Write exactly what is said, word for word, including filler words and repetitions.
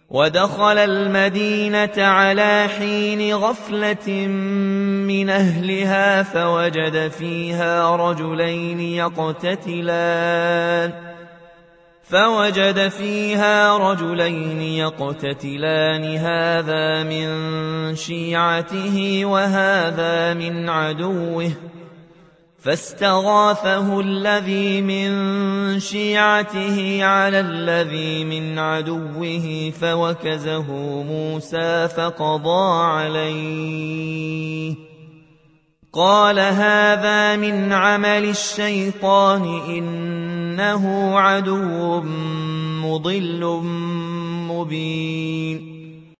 ودخل المدينة على حين غفلة من أهلها فوجد فيها رجلين يقتتلان فوجد فيها رجلين يقتتلان هذا من شيعته وهذا من عدوه فاستغاثه الذي من شيعته على الذي من عدوه فوكزه موسى فقضى عليه قال هذا من عمل الشيطان إنه عدو مضل مبين